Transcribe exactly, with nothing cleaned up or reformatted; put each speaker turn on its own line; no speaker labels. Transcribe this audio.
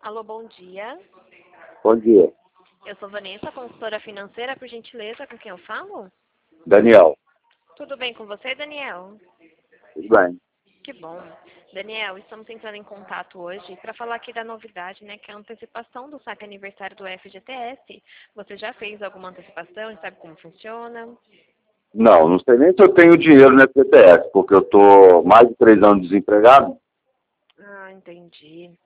Alô, bom dia.
Bom dia.
Eu sou Vanessa, consultora financeira, por gentileza, com quem eu falo?
Daniel.
Tudo bem com você, Daniel?
Tudo bem.
Que bom. Daniel, estamos entrando em contato hoje para falar aqui da novidade, né, que é a antecipação do saque aniversário do F G T S. Você já fez alguma antecipação e sabe como funciona?
Não, não sei nem se eu tenho dinheiro no F G T S, porque eu estou mais de três anos desempregado.
Ah, entendi.